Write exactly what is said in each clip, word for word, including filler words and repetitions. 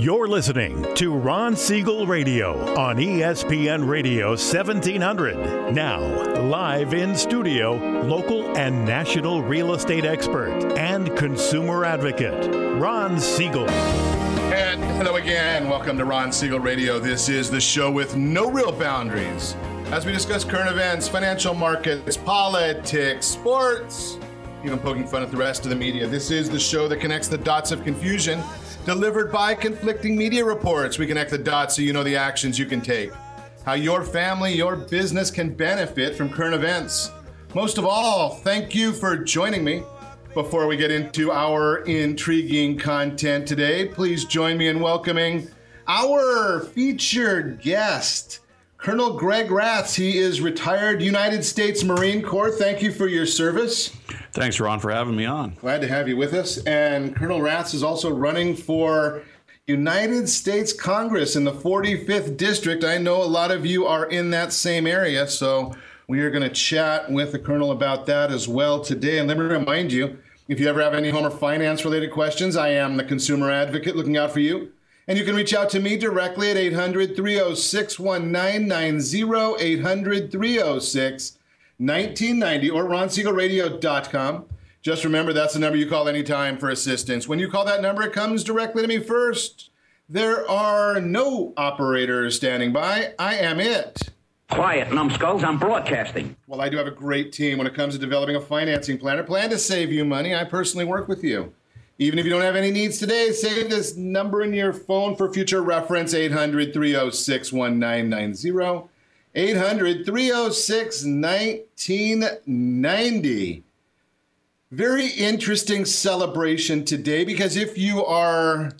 You're listening to Ron Siegel Radio on E S P N Radio seventeen hundred. Now, live in studio, local and national real estate expert and consumer advocate, Ron Siegel. And hello again. Welcome to Ron Siegel Radio. This is the show with no real boundaries as we discuss current events, financial markets, politics, sports, even poking fun at the rest of the media. This is the show that connects the dots of confusion delivered by conflicting media reports. We connect the dots so you know the actions you can take, how your family, your business can benefit from current events. Most of all, thank you for joining me. Before we get into our intriguing content today, please join me in welcoming our featured guest, Colonel Greg Raths. He is retired United States Marine Corps. Thank you for your service. Thanks, Ron, for having me on. Glad to have you with us. And Colonel Raths is also running for United States Congress in the forty-fifth District. I know a lot of you are in that same area, so we are going to chat with the Colonel about that as well today. And let me remind you, if you ever have any home or finance-related questions, I am the consumer advocate looking out for you. And you can reach out to me directly at eight hundred, three oh six, nineteen ninety, eight hundred, three oh six, nineteen ninety, or ron siegel radio dot com. Just remember, that's the number you call anytime for assistance. When you call that number, it comes directly to me first. There are no operators standing by. I am it. Quiet, numbskulls, I'm broadcasting. Well, I do have a great team when it comes to developing a financing plan or plan to save you money. I personally work with you. Even if you don't have any needs today, save this number in your phone for future reference, eight hundred, three oh six, nineteen ninety, eight hundred, three oh six, nineteen ninety. Very interesting celebration today, because if you are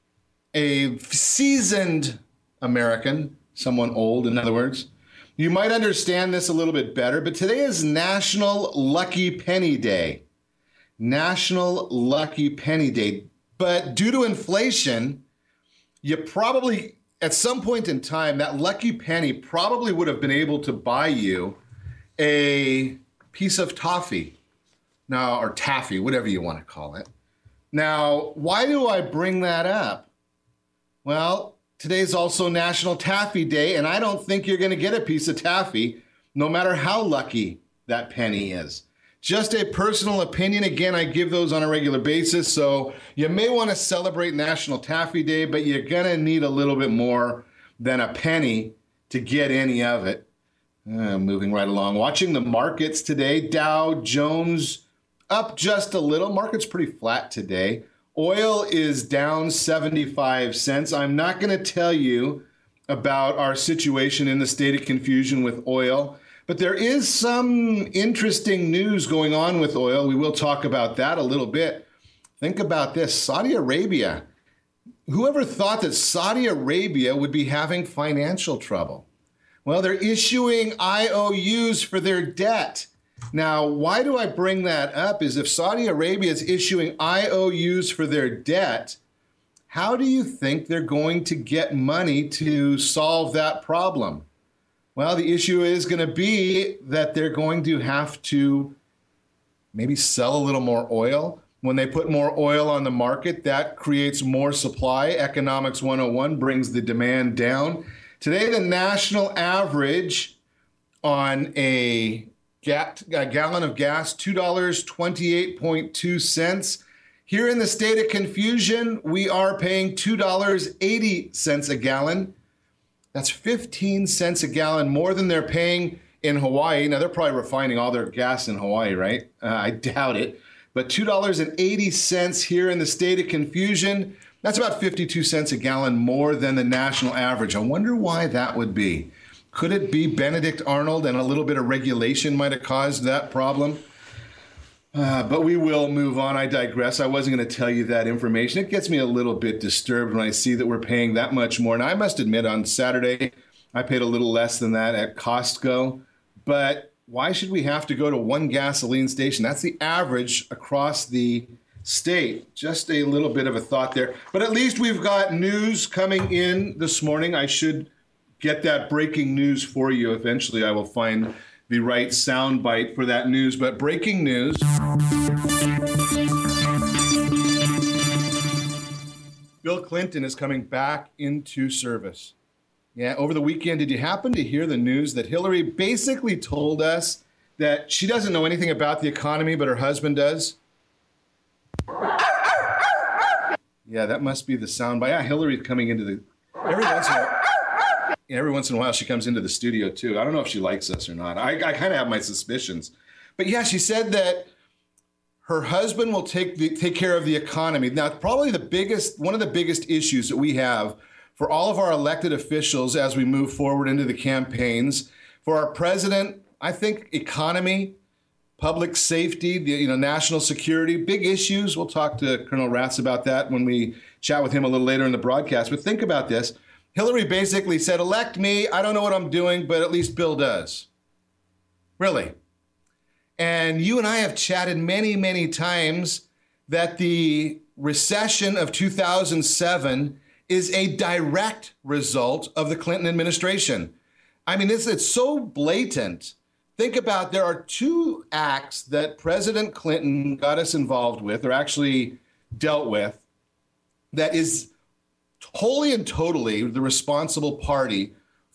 a seasoned American, someone old in other words, you might understand this a little bit better, but today is National Lucky Penny Day. National Lucky Penny Day. But due to inflation, you probably, at some point in time, that lucky penny probably would have been able to buy you a piece of toffee. Now, or taffy, whatever you want to call it. Now, why do I bring that up? Well, today's also National Taffy Day, and I don't think you're going to get a piece of taffy, no matter how lucky that penny is. Just a personal opinion. Again, I give those on a regular basis, so you may want to celebrate National Taffy Day, but you're going to need a little bit more than a penny to get any of it. Uh, moving right along. Watching the markets today, Dow Jones up just a little. Market's pretty flat today. Oil is down seventy-five cents. I'm not going to tell you about our situation in the state of confusion with oil, but there is some interesting news going on with oil. We will talk about that a little bit. Think about this. Saudi Arabia. Whoever thought that Saudi Arabia would be having financial trouble? Well, they're issuing I O Us for their debt. Now, why do I bring that up is if Saudi Arabia is issuing I O Us for their debt, how do you think they're going to get money to solve that problem? Well, the issue is going to be that they're going to have to maybe sell a little more oil. When they put more oil on the market, that creates more supply. Economics one oh one brings the demand down. Today, the national average on a a gallon of gas, two dollars and twenty-eight cents. Here in the state of confusion, we are paying two dollars and eighty cents a gallon. That's fifteen cents a gallon more than they're paying in Hawaii. Now, they're probably refining all their gas in Hawaii, right? Uh, I doubt it. But two dollars and eighty cents here in the state of confusion, that's about fifty-two cents a gallon more than the national average. I wonder why that would be. Could it be Benedict Arnold and a little bit of regulation might have caused that problem? Uh, but we will move on. I digress. I wasn't going to tell you that information. It gets me a little bit disturbed when I see that we're paying that much more. And I must admit, on Saturday, I paid a little less than that at Costco. But why should we have to go to one gasoline station? That's the average across the state. Just a little bit of a thought there. But at least we've got news coming in this morning. I should get that breaking news for you. Eventually, I will find the right soundbite for that news. But breaking news. Bill Clinton is coming back into service. Yeah, over the weekend, did you happen to hear the news that Hillary basically told us that she doesn't know anything about the economy, but her husband does? Yeah, that must be the soundbite. Yeah, Hillary's coming into the... Every once in a while, every once in a while, she comes into the studio, too. I don't know if she likes us or not. I, I kind of have my suspicions. But yeah, she said that her husband will take the, take care of the economy. Now, probably the biggest, one of the biggest issues that we have for all of our elected officials as we move forward into the campaigns, for our president, I think economy, public safety, the, you know, national security, big issues. We'll talk to Colonel Ratz about that when we chat with him a little later in the broadcast. But think about this. Hillary basically said, elect me. I don't know what I'm doing, but at least Bill does. Really. And you and I have chatted many, many times that the recession of two thousand seven is a direct result of the Clinton administration. I mean, it's, it's so blatant. Think about, there are two acts that President Clinton got us involved with, or actually dealt with, that is wholly and totally the responsible party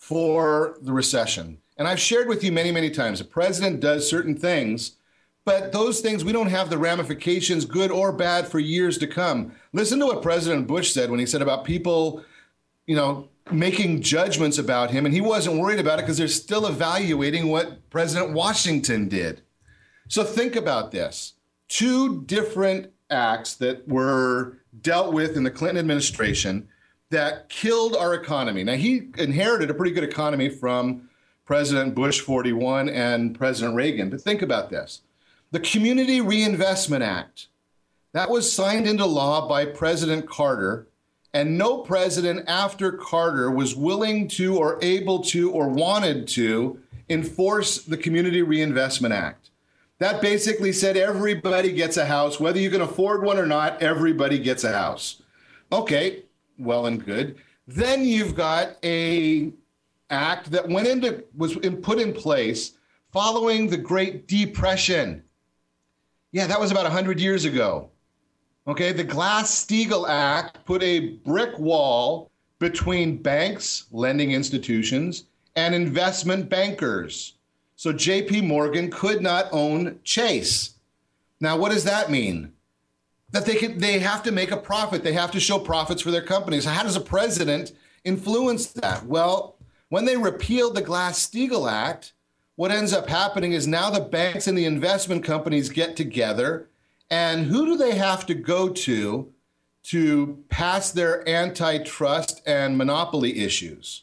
for the recession. And I've shared with you many, many times, the president does certain things, but those things, we don't have the ramifications, good or bad, for years to come. Listen to what President Bush said when he said about people, you know, making judgments about him, and he wasn't worried about it because they're still evaluating what President Washington did. So think about this. Two different acts that were dealt with in the Clinton administration that killed our economy. Now, he inherited a pretty good economy from President Bush forty-one and President Reagan, but think about this. The Community Reinvestment Act, that was signed into law by President Carter, and no president after Carter was willing to or able to or wanted to enforce the Community Reinvestment Act. That basically said everybody gets a house, whether you can afford one or not, everybody gets a house. Okay, well and good. Then you've got a act that went into, was in, put in place following the Great Depression. Yeah, that was about one hundred years ago. Okay, the Glass-Steagall Act put a brick wall between banks, lending institutions, and investment bankers. So J P Morgan could not own Chase. Now, what does that mean? That they can, they have to make a profit. They have to show profits for their companies. How does a president influence that? Well, when they repealed the Glass-Steagall Act, what ends up happening is now the banks and the investment companies get together, and who do they have to go to to pass their antitrust and monopoly issues?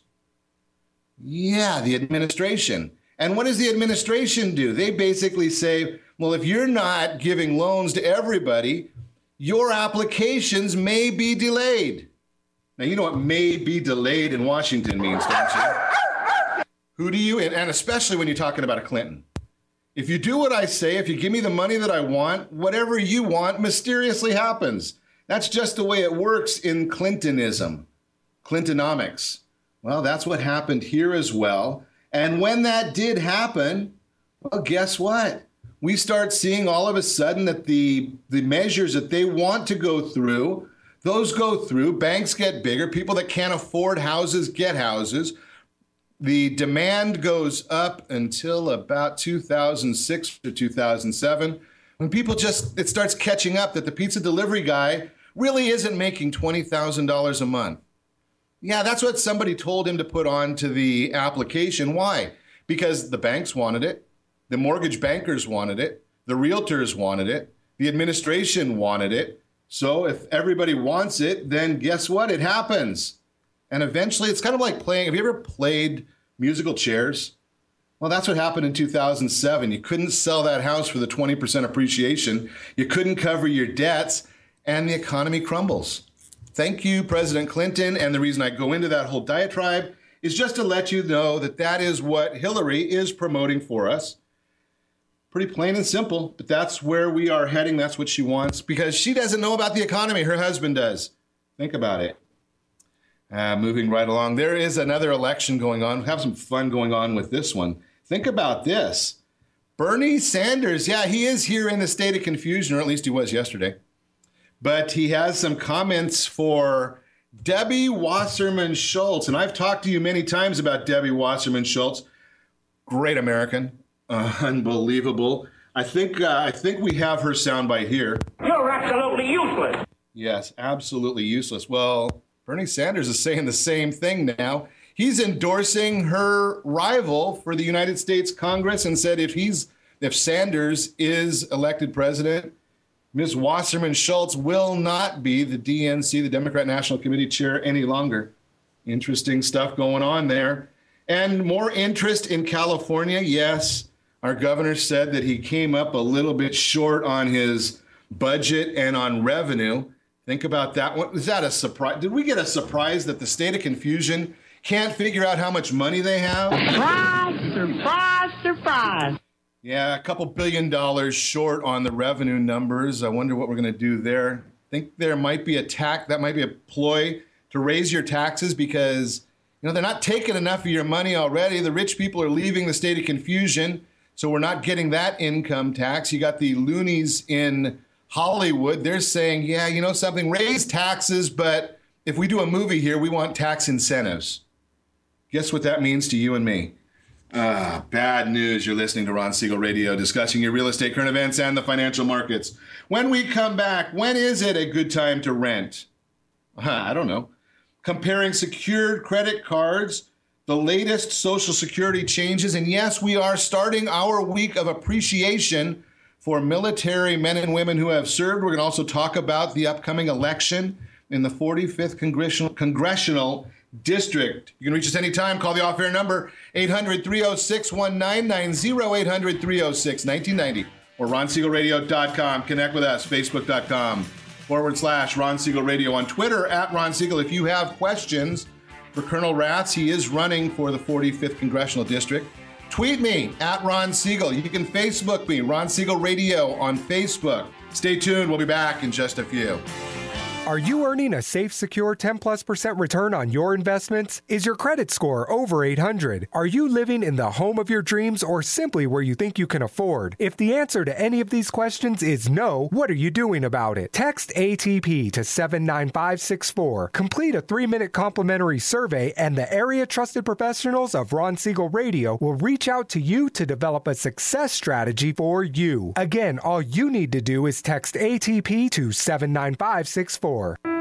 Yeah, the administration. And what does the administration do? They basically say, well, if you're not giving loans to everybody, your applications may be delayed. Now, you know what may be delayed in Washington means, don't you? Who do you, and especially when you're talking about a Clinton. If you do what I say, if you give me the money that I want, whatever you want mysteriously happens. That's just the way it works in Clintonism, Clintonomics. Well, that's what happened here as well. And when that did happen, well, guess what? We start seeing all of a sudden that the, the measures that they want to go through, those go through. Banks get bigger. People that can't afford houses get houses. The demand goes up until about two thousand six or two thousand seven, when people just, it starts catching up that the pizza delivery guy really isn't making twenty thousand dollars a month. Yeah, that's what somebody told him to put on to the application. Why? Because the banks wanted it, the mortgage bankers wanted it, the realtors wanted it, the administration wanted it. So if everybody wants it, then guess what? It happens. And eventually, it's kind of like playing, have you ever played musical chairs? Well, that's what happened in two thousand seven. You couldn't sell that house for the twenty percent appreciation. You couldn't cover your debts, and the economy crumbles. Thank you, President Clinton. And the reason I go into that whole diatribe is just to let you know that that is what Hillary is promoting for us. Pretty plain and simple, but that's where we are heading. That's what she wants, because she doesn't know about the economy. Her husband does. Think about it. Uh, moving right along, there is another election going on. Have some fun going on with this one. Think about this. Bernie Sanders, yeah, he is here in a state of confusion, or at least he was yesterday. But he has some comments for Debbie Wasserman Schultz. And I've talked to you many times about Debbie Wasserman Schultz. Great American. Uh, unbelievable. I think uh, I think we have her soundbite here. You're absolutely useless. Yes, absolutely useless. Well, Bernie Sanders is saying the same thing now. He's endorsing her rival for the United States Congress and said if he's if Sanders is elected president, Miz Wasserman Schultz will not be the D N C, the Democrat National Committee chair, any longer. Interesting stuff going on there. And more interest in California. Yes, our governor said that he came up a little bit short on his budget and on revenue. Think about that one. Is that a surprise? Did we get a surprise that the state of confusion can't figure out how much money they have? Surprise, surprise, surprise. Yeah, a couple billion dollars short on the revenue numbers. I wonder what we're going to do there. I think there might be a tax, that might be a ploy to raise your taxes because, you know, they're not taking enough of your money already. The rich people are leaving the state of confusion, so we're not getting that income tax. You got the loonies in Hollywood. They're saying, yeah, you know something, raise taxes, but if we do a movie here, we want tax incentives. Guess what that means to you and me? Ah, bad news. You're listening to Ron Siegel Radio, discussing your real estate, current events, and the financial markets. When we come back, when is it a good time to rent? Uh, I don't know. Comparing secured credit cards, the latest Social Security changes, and yes, we are starting our week of appreciation for military men and women who have served. We're going to also talk about the upcoming election in the forty-fifth Congressional, Congressional District. You can reach us anytime. Call the off-air number, eight hundred, three oh six, one nine nine zero, eight hundred, three oh six, nineteen ninety, or ron siegel radio dot com. Connect with us, facebook.com forward slash Ron Siegel Radio. On Twitter, at Ron Siegel. If you have questions for Colonel Ratz, he is running for the forty-fifth Congressional District. Tweet me, at Ron Siegel. You can Facebook me, Ron Siegel Radio on Facebook. Stay tuned. We'll be back in just a few. Are you earning a safe, secure ten plus percent return on your investments? Is your credit score over eight hundred? Are you living in the home of your dreams or simply where you think you can afford? If the answer to any of these questions is no, what are you doing about it? Text A T P to seven nine five six four. Complete a three-minute complimentary survey and the area trusted professionals of Ron Siegel Radio will reach out to you to develop a success strategy for you. Again, all you need to do is text A T P to seven nine five six four.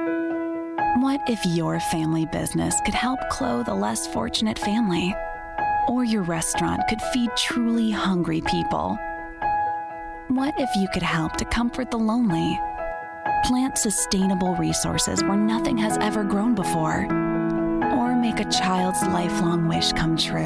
What if your family business could help clothe a less fortunate family? Or your restaurant could feed truly hungry people? What if you could help to comfort the lonely? Plant sustainable resources where nothing has ever grown before? Or make a child's lifelong wish come true?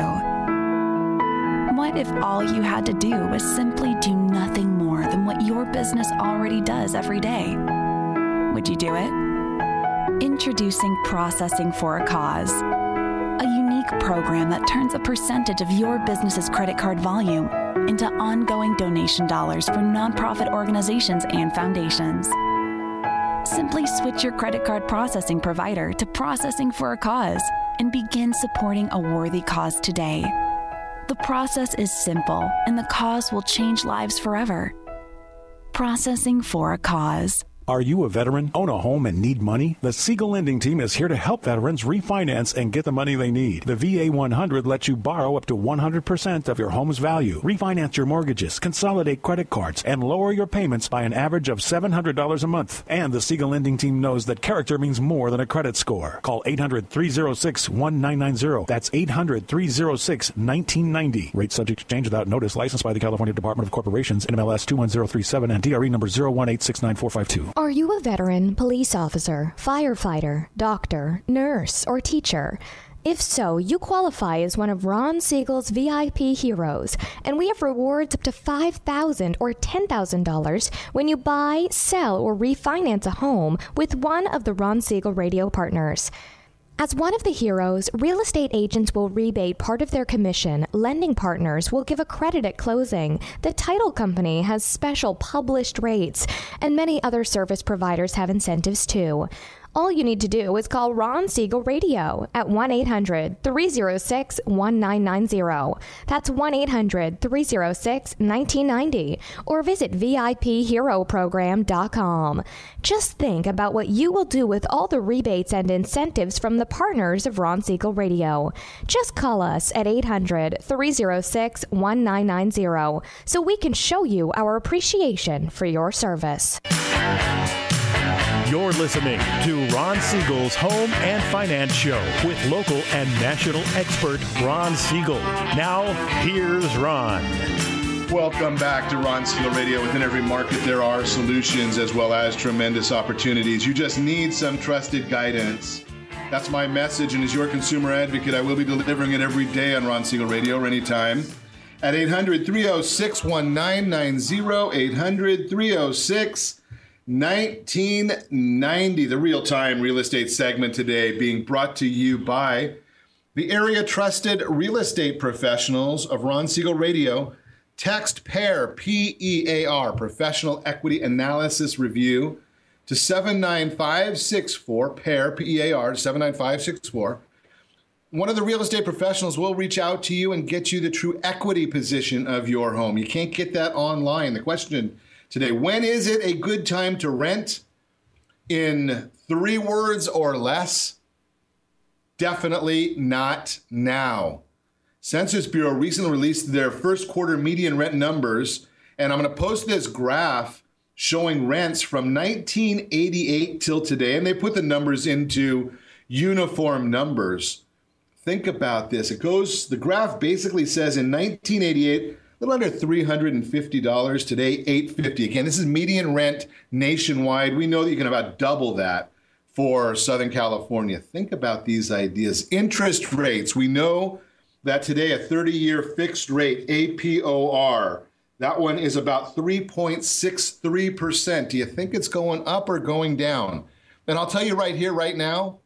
What if all you had to do was simply do nothing more than what your business already does every day? Would you do it? Introducing Processing for a Cause, a unique program that turns a percentage of your business's credit card volume into ongoing donation dollars for nonprofit organizations and foundations. Simply switch your credit card processing provider to Processing for a Cause and begin supporting a worthy cause today. The process is simple, and the cause will change lives forever. Processing for a Cause. Are you a veteran, own a home, and need money? The Siegel Lending Team is here to help veterans refinance and get the money they need. The V A one hundred lets you borrow up to one hundred percent of your home's value, refinance your mortgages, consolidate credit cards, and lower your payments by an average of seven hundred dollars a month. And the Siegel Lending Team knows that character means more than a credit score. Call eight hundred, three oh six, one nine nine zero. That's eight hundred, three oh six, nineteen ninety. Rate subject to change without notice. Licensed by the California Department of Corporations, N M L S two one zero three seven, and D R E number zero one eight six nine four five two. Are you a veteran, police officer, firefighter, doctor, nurse, or teacher? If so, you qualify as one of Ron Siegel's V I P heroes, and we have rewards up to five thousand dollars or ten thousand dollars when you buy, sell, or refinance a home with one of the Ron Siegel Radio partners. As one of the heroes, real estate agents will rebate part of their commission, lending partners will give a credit at closing, the title company has special published rates, and many other service providers have incentives too. All you need to do is call Ron Siegel Radio at one eight hundred three oh six one nine nine zero. That's one eight hundred three oh six one nine nine zero. Or visit V I P hero program dot com. Just think about what you will do with all the rebates and incentives from the partners of Ron Siegel Radio. Just call us at eight hundred three oh six one nine nine zero so we can show you our appreciation for your service. You're listening to Ron Siegel's Home and Finance Show with local and national expert Ron Siegel. Now, here's Ron. Welcome back to Ron Siegel Radio. Within every market, there are solutions as well as tremendous opportunities. You just need some trusted guidance. That's my message, and as your consumer advocate, I will be delivering it every day on Ron Siegel Radio or anytime at eight hundred three oh six one nine nine zero, eight hundred three oh six nineteen ninety. The real-time real estate segment today being brought to you by the area trusted real estate professionals of Ron Siegel Radio. Text PAIR, P E A R, Professional Equity Analysis Review, to seven nine five six four, PAIR, P E A R, seven nine five six four. One of the real estate professionals will reach out to you and get you the true equity position of your home. You can't get that online. The question today, when is it a good time to rent? In three words or less, definitely not now. Census Bureau recently released their first quarter median rent numbers, and I'm going to post this graph showing rents from nineteen eighty-eight till today, and they put the numbers into uniform numbers. Think about this. It goes, the graph basically says in nineteen eighty-eight, a little under three hundred fifty dollars, today eight hundred fifty dollars. Again, this is median rent nationwide. We know that you can about double that for Southern California. Think about these ideas. Interest rates, we know that today a thirty-year fixed rate, A P O R, that one is about three point six three percent. Do you think it's going up or going down? And I'll tell you right here, right now,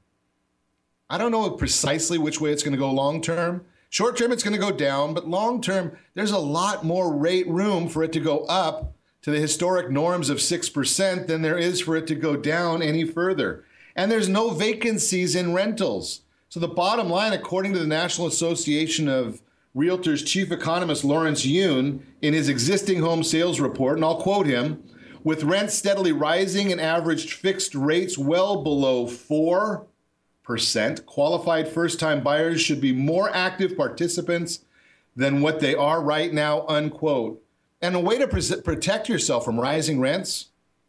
I don't know precisely which way it's going to go long term. Short term, it's going to go down, but long term, there's a lot more rate room for it to go up to the historic norms of six percent than there is for it to go down any further. And there's no vacancies in rentals. So the bottom line, according to the National Association of Realtors chief economist Lawrence Yun, in his existing home sales report, and I'll quote him, with rents steadily rising and averaged fixed rates well below four percent, qualified first-time buyers should be more active participants than what they are right now, unquote. And a way to pre- protect yourself from rising rents,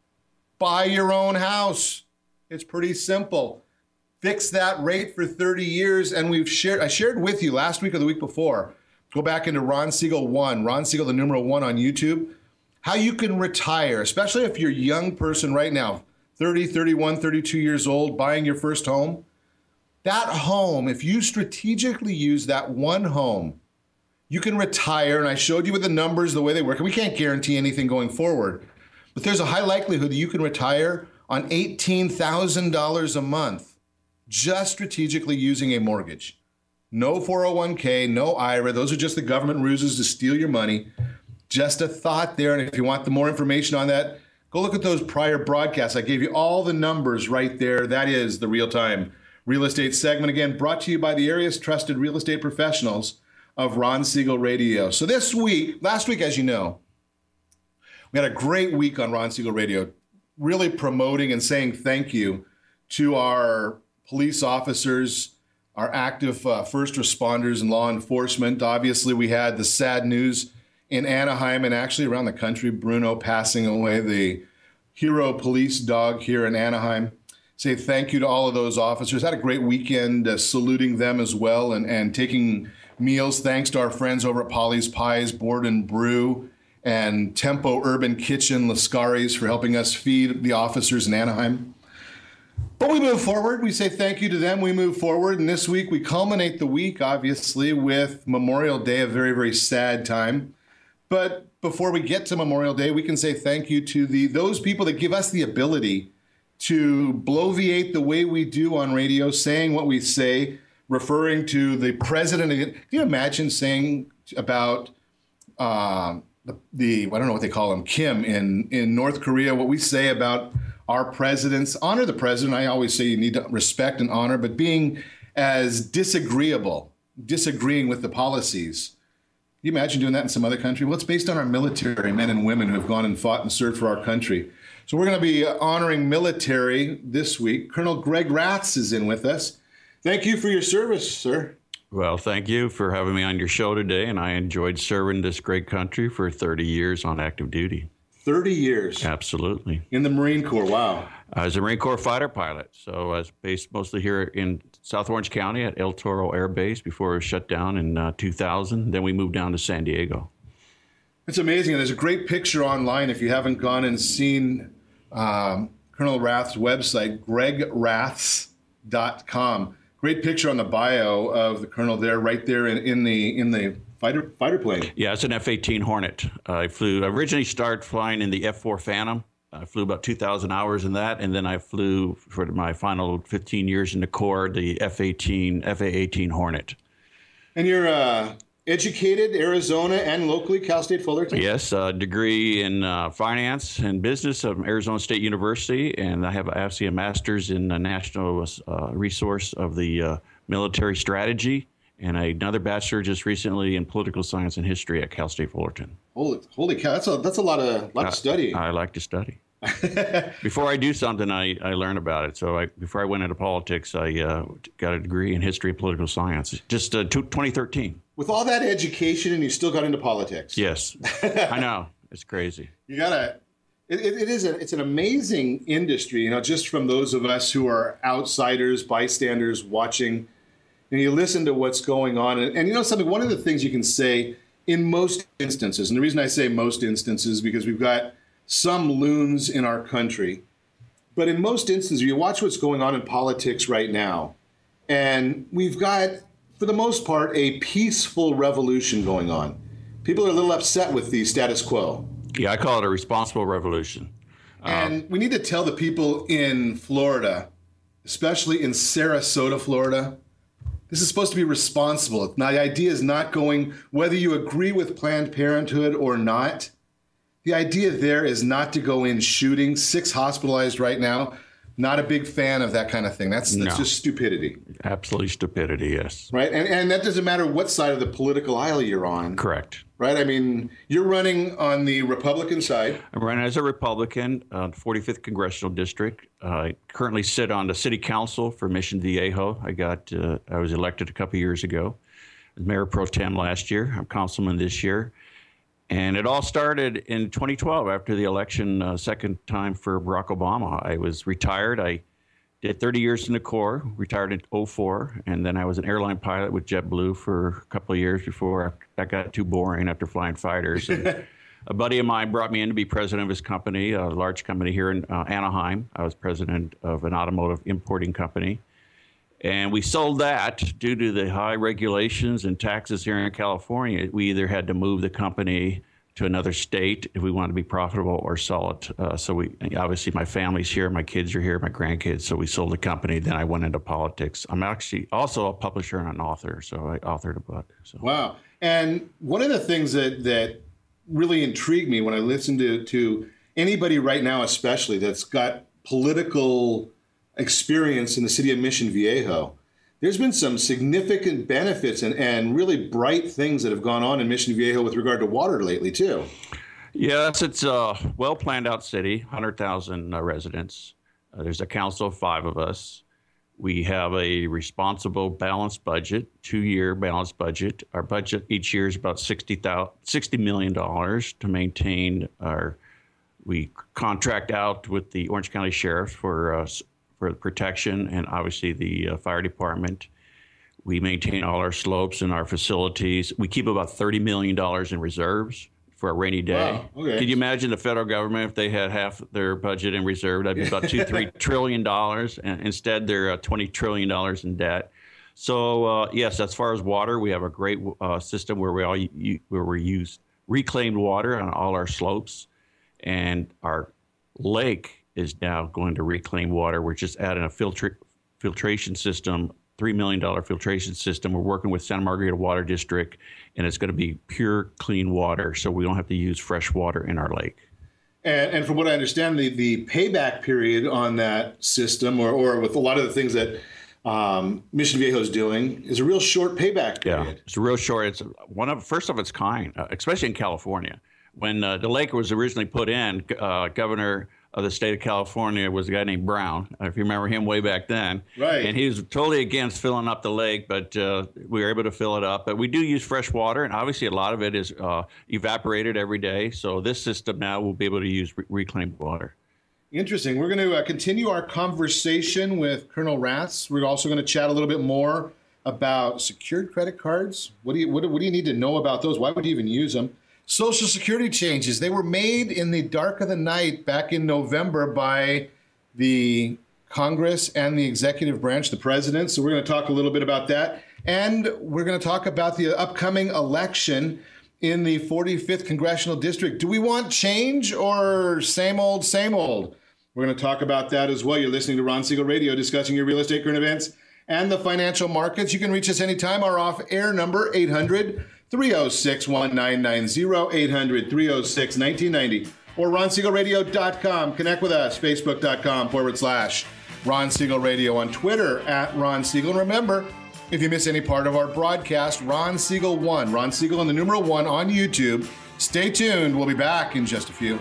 buy your own house. It's pretty simple. Fix that rate for thirty years, and we've shared, I shared with you last week or the week before, go back into Ron Siegel one, Ron Siegel the numeral one on YouTube, how you can retire, especially if you're a young person right now, thirty, thirty-one, thirty-two years old, buying your first home. That home, if you strategically use that one home, you can retire, and I showed you with the numbers, the way they work, and we can't guarantee anything going forward, but there's a high likelihood that you can retire on eighteen thousand dollars a month. Just strategically using a mortgage. No four oh one k, no I R A. Those are just the government ruses to steal your money. Just a thought there. And if you want the more information on that, go look at those prior broadcasts. I gave you all the numbers right there. That is the real-time real estate segment. Again, brought to you by the area's trusted real estate professionals of Ron Siegel Radio. So this week, last week, as you know, we had a great week on Ron Siegel Radio, really promoting and saying thank you to our police officers, our active uh, first responders and law enforcement. Obviously, we had the sad news in Anaheim and actually around the country, Bruno passing away, the hero police dog here in Anaheim. Say thank you to all of those officers. Had a great weekend uh, saluting them as well and, and taking meals. Thanks to our friends over at Polly's Pies, Board and Brew, and Tempo Urban Kitchen, Lascari's, for helping us feed the officers in Anaheim. But we move forward. We say thank you to them. We move forward. And this week, we culminate the week, obviously, with Memorial Day, a very, very sad time. But before we get to Memorial Day, we can say thank you to the those people that give us the ability to bloviate the way we do on radio, saying what we say, referring to the president. Can you imagine saying about uh, the, the, I don't know what they call him, Kim in, in North Korea, what we say about our presidents, honor the president. I always say you need to respect and honor, but being as disagreeable, disagreeing with the policies. Can you imagine doing that in some other country? Well, it's based on our military men and women who have gone and fought and served for our country. So we're going to be honoring military this week. Colonel Greg Raths is in with us. Thank you for your service, sir. Well, thank you for having me on your show today, and I enjoyed serving this great country for thirty years on active duty. thirty years. Absolutely. In the Marine Corps, wow. I was a Marine Corps fighter pilot, so I was based mostly here in South Orange County at El Toro Air Base before it was shut down in uh, two thousand. Then we moved down to San Diego. It's amazing. There's a great picture online if you haven't gone and seen um, Colonel Rath's website, greg raths dot com. Great picture on the bio of the colonel there, right there in, in the in the fighter fighter plane. Yeah, it's an F eighteen Hornet. I flew. I originally started flying in the F four Phantom. I flew about two thousand hours in that, and then I flew for my final fifteen years in the Corps, the F eighteen F A eighteen Hornet. And you're uh, educated, Arizona and locally, Cal State Fullerton? Yes, a degree in uh, finance and business from Arizona State University, and I have actually a master's in the national uh, resource of the uh, military strategy, and another bachelor just recently in political science and history at Cal State Fullerton. Holy, holy cow! That's a that's a lot of lot I, of study. I like to study. Before I do something, I, I learn about it. So I, before I went into politics, I uh, got a degree in history and political science. Just uh, twenty thirteen. With all that education, and you still got into politics. Yes, I know. It's crazy. You gotta. It, it is a, it's an amazing industry. You know, just from those of us who are outsiders, bystanders, watching. And you listen to what's going on, and, and you know something. One of the things you can say in most instances, and the reason I say most instances is because we've got some loons in our country, but in most instances, you watch what's going on in politics right now, and we've got, for the most part, a peaceful revolution going on. People are a little upset with the status quo. Yeah, I call it a responsible revolution. And um, we need to tell the people in Florida, especially in Sarasota, Florida, this is supposed to be responsible. Now, the idea is not going, whether you agree with Planned Parenthood or not, the idea there is not to go in shooting. Six hospitalized right now. Not a big fan of that kind of thing. That's, that's no. just stupidity. Absolutely stupidity, yes. Right? And, and that doesn't matter what side of the political aisle you're on. Correct. Right? I mean, you're running on the Republican side. I'm running as a Republican, uh, forty-fifth Congressional District. Uh, I currently sit on the City Council for Mission Viejo. I got, uh, I was elected a couple years ago. I was Mayor Pro Tem last year. I'm Councilman this year. And it all started in twenty twelve after the election, uh, second time for Barack Obama. I was retired. I did thirty years in the Corps, retired in oh four, and then I was an airline pilot with JetBlue for a couple of years before that got too boring after flying fighters. And a buddy of mine brought me in to be president of his company, a large company here in uh, Anaheim. I was president of an automotive importing company. And we sold that due to the high regulations and taxes here in California. We either had to move the company to another state if we wanted to be profitable or sell it. Uh, so we obviously my family's here, my kids are here, my grandkids. So we sold the company. Then I went into politics. I'm actually also a publisher and an author. So I authored a book. So. Wow. And one of the things that that really intrigued me when I listened to, to anybody right now, especially that's got political experience in the city of Mission Viejo, there's been some significant benefits and, and really bright things that have gone on in Mission Viejo with regard to water lately, too. Yes, it's a well-planned out city, one hundred thousand uh, residents. Uh, there's a council of five of us. We have a responsible, balanced budget, two-year balanced budget. Our budget each year is about sixty million dollars to maintain our, we contract out with the Orange County Sheriff for uh, for protection and obviously the uh, fire department. We maintain all our slopes and our facilities. We keep about thirty million dollars in reserves for a rainy day. Wow, okay. Could you imagine the federal government if they had half their budget in reserve? That'd be about two, three trillion dollars. And instead, they're uh, twenty trillion dollars in debt. So uh, yes, as far as water, we have a great uh, system where we all u- where we use reclaimed water on all our slopes, and our lake is now going to reclaim water. We're just adding a filtra- filtration system, three million dollars filtration system. We're working with Santa Margarita Water District, and it's going to be pure, clean water, so we don't have to use fresh water in our lake. And, and from what I understand, the, the payback period on that system, or, or with a lot of the things that um, Mission Viejo is doing, is a real short payback period. Yeah, it's real short. It's one of first of its kind, uh, especially in California. When uh, the lake was originally put in, uh, Governor of the state of California was a guy named Brown, if you remember him way back then. Right. And he was totally against filling up the lake, but uh, we were able to fill it up. But we do use fresh water, and obviously a lot of it is uh, evaporated every day. So this system now will be able to use re- reclaimed water. Interesting. We're going to uh, continue our conversation with Colonel Raths. We're also going to chat a little bit more about secured credit cards. What do you what, what do you need to know about those? Why would you even use them? Social Security changes. They were made in the dark of the night back in November by the Congress and the executive branch, the president. So we're going to talk a little bit about that. And we're going to talk about the upcoming election in the forty-fifth Congressional District. Do we want change or same old, same old? We're going to talk about that as well. You're listening to Ron Siegel Radio, discussing your real estate current events and the financial markets. You can reach us anytime. Our off-air number, eight hundred, three oh six, one nine nine zero, eight hundred, three oh six, nineteen ninety, or ron siegel radio dot com. Connect with us, facebook.com forward slash Ron Siegel Radio, on Twitter at Ron Siegel. And remember, if you miss any part of our broadcast, Ron Siegel one, Ron Siegel and the numeral one on YouTube. Stay tuned. We'll be back in just a few.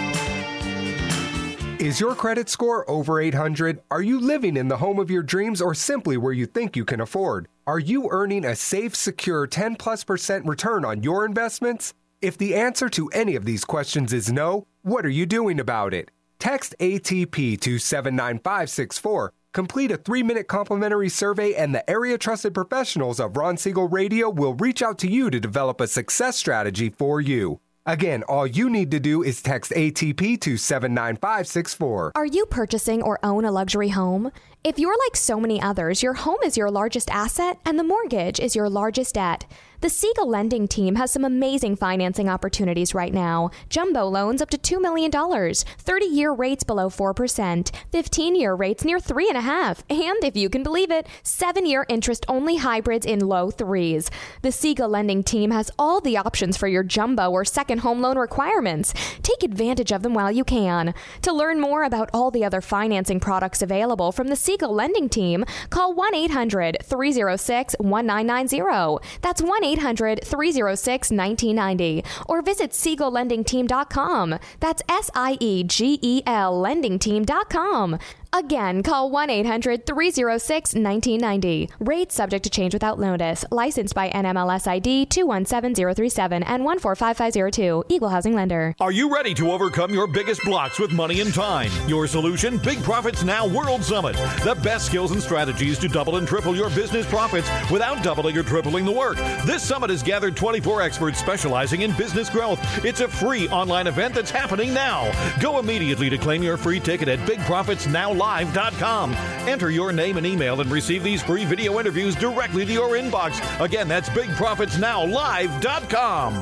Is your credit score over eight hundred? Are you living in the home of your dreams, or simply where you think you can afford? Are you earning a safe, secure ten plus percent return on your investments? If the answer to any of these questions is no, what are you doing about it? Text A T P to seven nine five six four. Complete a three-minute complimentary survey, and the area trusted professionals of Ron Siegel Radio will reach out to you to develop a success strategy for you. Again, all you need to do is text A T P to seven nine five six four. Are you purchasing or own a luxury home? If you're like so many others, your home is your largest asset and the mortgage is your largest debt. The Siegel Lending Team has some amazing financing opportunities right now. Jumbo loans up to two million dollars, thirty-year rates below four percent, fifteen-year rates near three point five percent, and if you can believe it, seven-year interest-only hybrids in low threes. The Siegel Lending Team has all the options for your jumbo or second home loan requirements. Take advantage of them while you can. To learn more about all the other financing products available from the Siegel Lending Team, call one eight hundred, three oh six, one nine nine zero. That's one eight hundred, three oh six, nineteen ninety. Or visit siegel lending team dot com. That's S I E G E L lending team dot com. Again, call one eight hundred, three oh six, nineteen ninety. Rates subject to change without notice. Licensed by N M L S I D two one seven zero three seven and one four five five zero two. Equal housing lender. Are you ready to overcome your biggest blocks with money and time? Your solution? Big Profits Now World Summit. The best skills and strategies to double and triple your business profits without doubling or tripling the work. This summit has gathered twenty-four experts specializing in business growth. It's a free online event that's happening now. Go immediately to claim your free ticket at big profits now live dot com. Enter your name and email and receive these free video interviews directly to your inbox. Again, that's big profits now live dot com.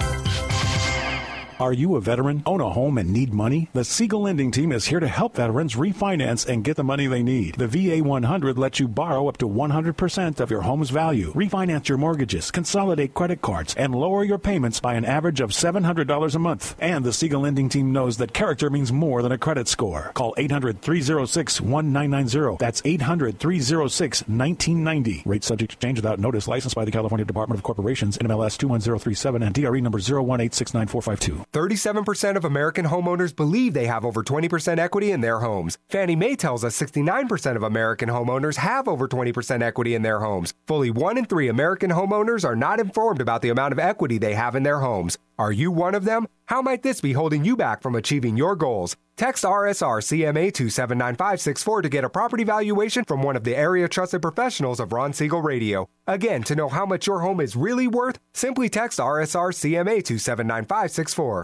Are you a veteran, own a home, and need money? The Siegel Lending Team is here to help veterans refinance and get the money they need. The V A one hundred lets you borrow up to one hundred percent of your home's value, refinance your mortgages, consolidate credit cards, and lower your payments by an average of seven hundred dollars a month. And the Siegel Lending Team knows that character means more than a credit score. Call eight hundred, three oh six, one nine nine zero. That's eight hundred, three oh six, nineteen ninety. Rate subject to change without notice. Licensed by the California Department of Corporations, N M L S two one zero three seven, and D R E number zero one eight six nine four five two. thirty-seven percent of American homeowners believe they have over twenty percent equity in their homes. Fannie Mae tells us sixty-nine percent of American homeowners have over twenty percent equity in their homes. Fully one in three American homeowners are not informed about the amount of equity they have in their homes. Are you one of them? How might this be holding you back from achieving your goals? Text R S R C M A to seven nine five six four to get a property valuation from one of the area trusted professionals of Ron Siegel Radio. Again, to know how much your home is really worth, simply text R S R C M A to seven nine five six four.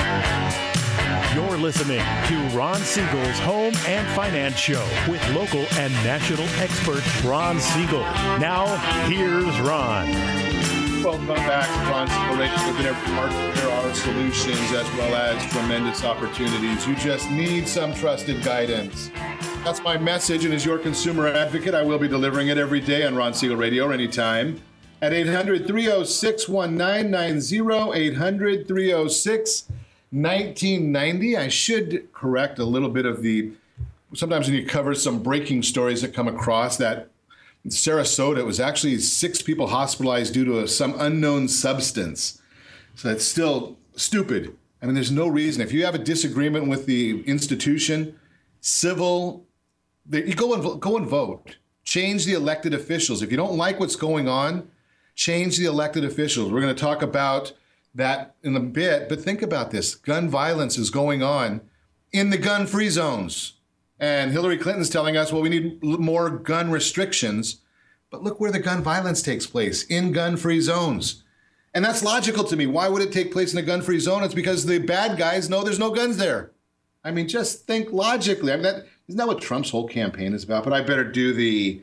You're listening to Ron Siegel's Home and Finance Show with local and national expert Ron Siegel. Now, here's Ron. Welcome back to Ron Siegel Radio. Looking at market, there are solutions as well as tremendous opportunities. You just need some trusted guidance. That's my message, and as your consumer advocate, I will be delivering it every day on Ron Siegel Radio or anytime at eight hundred, three oh six, one nine nine zero, eight hundred, three oh six, nineteen ninety. I should correct a little bit of the, sometimes when you cover some breaking stories that come across that in Sarasota, it was actually six people hospitalized due to a, some unknown substance. So that's still stupid. I mean, there's no reason. If you have a disagreement with the institution, civil, you go and go and vote. Change the elected officials. If you don't like what's going on, change the elected officials. We're going to talk about that in a bit, but think about this. Gun violence is going on in the gun-free zones. And Hillary Clinton's telling us, well, we need more gun restrictions. But look where the gun violence takes place, in gun-free zones. And that's logical to me. Why would it take place in a gun-free zone? It's because the bad guys know there's no guns there. I mean, just think logically. I mean, that, isn't that what Trump's whole campaign is about? But I better do the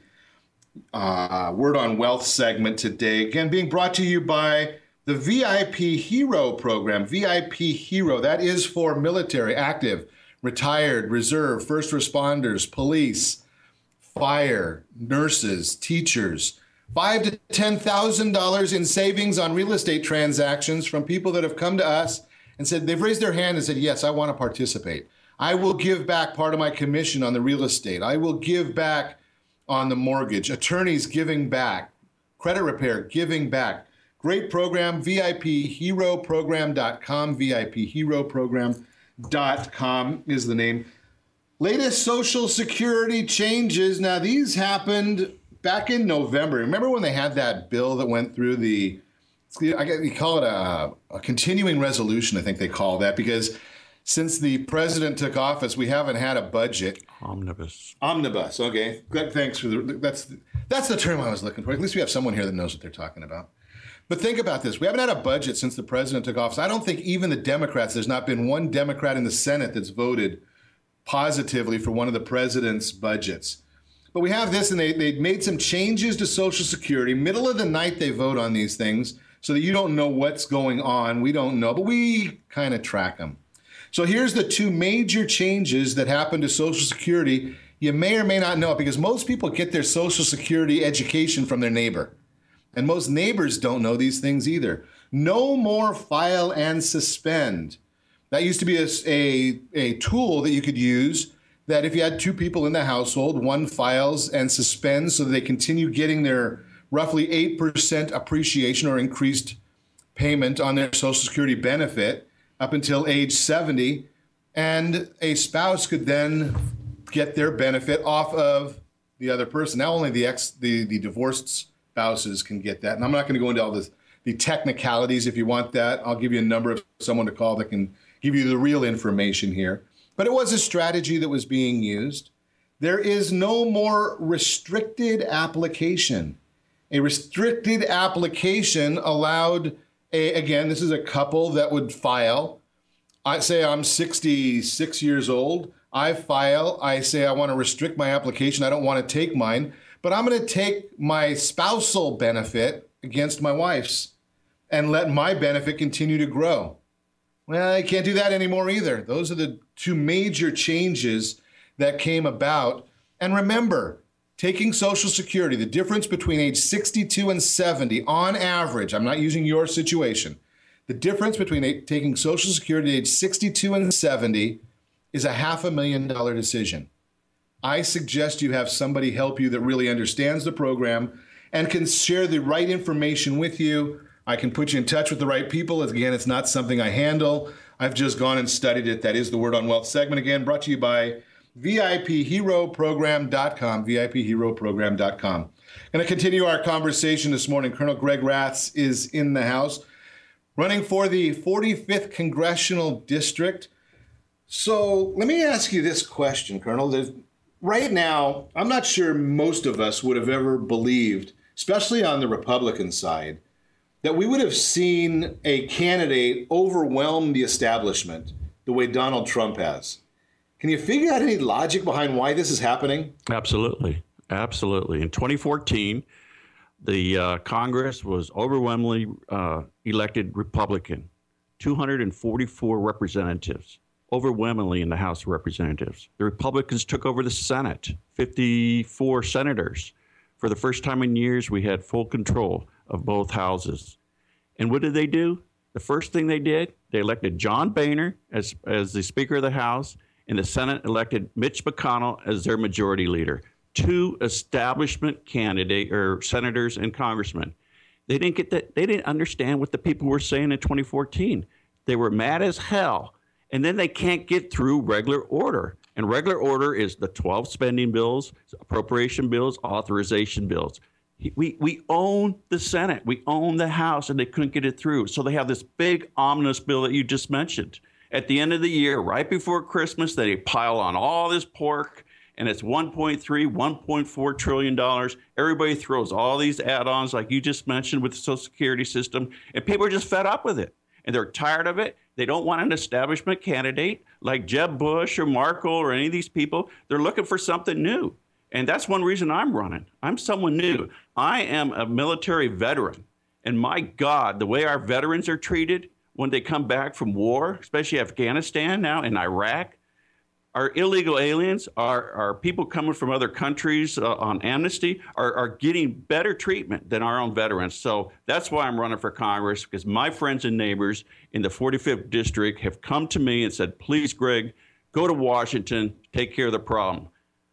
uh, Word on Wealth segment today. Again, being brought to you by the V I P Hero program. V I P Hero, that is for military, active, retired, reserve, first responders, police, fire, nurses, teachers. Five to ten thousand dollars in savings on real estate transactions from people that have come to us and said they've raised their hand and said, yes, I want to participate. I will give back part of my commission on the real estate. I will give back on the mortgage. Attorneys giving back. Credit repair giving back. Great program. V I P hero program dot com. V I P hero program dot com is the name. Latest Social Security changes. Now, these happened back in November. Remember when they had that bill that went through the, I guess you call it a, a continuing resolution, I think they call that, because since the president took office, we haven't had a budget. Omnibus. Omnibus, okay. Good, thanks for the, that's, that's the term I was looking for. At least we have someone here that knows what they're talking about. But think about this. We haven't had a budget since the president took office. I don't think even the Democrats, there's not been one Democrat in the Senate that's voted positively for one of the president's budgets. But we have this, and they, they made some changes to Social Security. Middle of the night, they vote on these things so that you don't know what's going on. We don't know, but we kind of track them. So here's the two major changes that happened to Social Security. You may or may not know it because most people get their Social Security education from their neighbor. And most neighbors don't know these things either. No more file and suspend. That used to be a, a, a tool that you could use that if you had two people in the household, one files and suspends so that they continue getting their roughly eight percent appreciation or increased payment on their Social Security benefit up until age seventy. And a spouse could then get their benefit off of the other person. Now only the ex, the, the divorced spouses can get that. And I'm not going to go into all this, the technicalities. If you want that, I'll give you a number of someone to call that can give you the real information here. But it was a strategy that was being used. There is no more restricted application. A restricted application allowed, a, again, this is a couple that would file. I say I'm sixty-six years old. I file. I say I want to restrict my application. I don't want to take mine. But I'm going to take my spousal benefit against my wife's and let my benefit continue to grow. Well, I can't do that anymore either. Those are the two major changes that came about. And remember, taking Social Security, the difference between age sixty-two and seventy on average, I'm not using your situation, the difference between taking Social Security at age sixty-two and seventy is a half a million dollar decision. I suggest you have somebody help you that really understands the program and can share the right information with you. I can put you in touch with the right people. Again, it's not something I handle. I've just gone and studied it. That is the Word on Wealth segment, again, brought to you by V I P hero program dot com, V I P hero program dot com. Going to continue our conversation this morning. Colonel Greg Raths is in the house, running for the forty-fifth Congressional District. So let me ask you this question, Colonel. There's, right now, I'm not sure most of us would have ever believed, especially on the Republican side, that we would have seen a candidate overwhelm the establishment the way Donald Trump has. Can you figure out any logic behind why this is happening? Absolutely. Absolutely. In twenty fourteen, the uh, Congress was overwhelmingly uh, elected Republican, two hundred forty-four representatives, overwhelmingly in the House of Representatives. The Republicans took over the Senate, fifty-four senators. For the first time in years, we had full control of both houses. And what did they do? the first thing they did, they elected John Boehner as, as the Speaker of the House, and the Senate elected Mitch McConnell as their majority leader. Two establishment candidate or senators and congressmen. They didn't get that. They didn't understand what the people were saying in twenty fourteen. They were mad as hell. And then they can't get through regular order. And regular order is the twelve spending bills, appropriation bills, authorization bills. We, we own the Senate. We own the House, and they couldn't get it through. So they have this big omnibus bill that you just mentioned. At the end of the year, right before Christmas, they pile on all this pork, and it's one point three, one point four trillion dollars. Everybody throws all these add-ons like you just mentioned with the Social Security system, and people are just fed up with it. And they're tired of it. They don't want an establishment candidate like Jeb Bush or Markle or any of these people. They're looking for something new. And that's one reason I'm running. I'm someone new. I am a military veteran. And my God, the way our veterans are treated when they come back from war, especially Afghanistan now and Iraq, our illegal aliens, our, our people coming from other countries uh, on amnesty are, are getting better treatment than our own veterans. So that's why I'm running for Congress, because my friends and neighbors in the forty-fifth District have come to me and said, please, Greg, go to Washington, take care of the problem.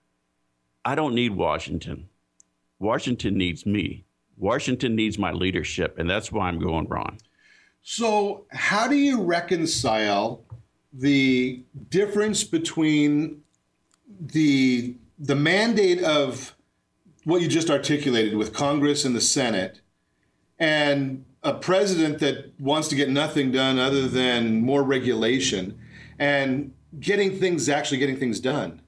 I don't need Washington. Washington needs me. Washington needs my leadership, and that's why I'm going, Ron. So how do you reconcile the difference between the the mandate of what you just articulated with Congress and the Senate and a president that wants to get nothing done other than more regulation and getting things, actually getting things done?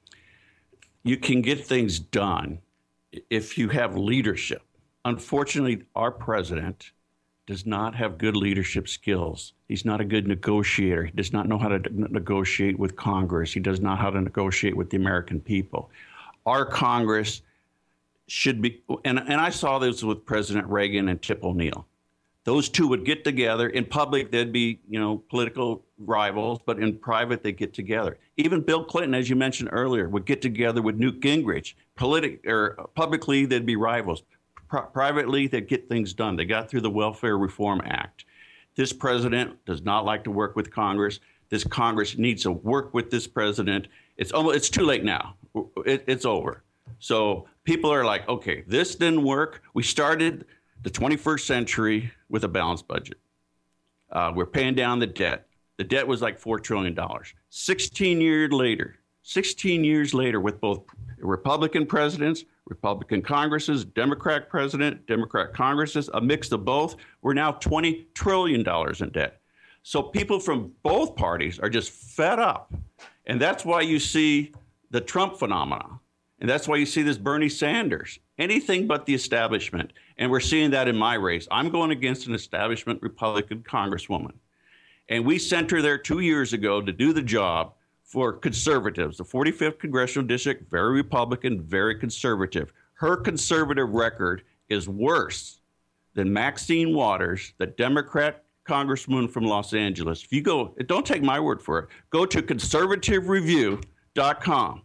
You can get things done if you have leadership. Unfortunately, our president does not have good leadership skills. He's not a good negotiator. He does not know how to negotiate with Congress. He does not know how to negotiate with the American people. Our Congress should be, and, and I saw this with President Reagan and Tip O'Neill. Those two would get together. In public, they'd be, you know, political rivals, but in private, they'd get together. Even Bill Clinton, as you mentioned earlier, would get together with Newt Gingrich. Politic, or publicly, they'd be rivals. Pri- privately, they'd get things done. They got through the Welfare Reform Act. This president does not like to work with Congress. This Congress needs to work with this president. It's almost, it's too late now. It, it's over. So people are like, okay, this didn't work. We started the twenty-first century with a balanced budget. Uh, we're paying down the debt. The debt was like four trillion dollars. sixteen years later, sixteen years later, with both Republican presidents, Republican Congresses, Democrat president, Democrat Congresses, a mix of both, we're now twenty trillion dollars in debt. So people from both parties are just fed up. And that's why you see the Trump phenomenon. And that's why you see this Bernie Sanders, anything but the establishment. And we're seeing that in my race. I'm going against an establishment Republican congresswoman. And we sent her there two years ago to do the job for conservatives. The forty-fifth Congressional District, very Republican, very conservative. Her conservative record is worse than Maxine Waters, the Democrat congresswoman from Los Angeles. If you go, don't take my word for it, go to conservative review dot com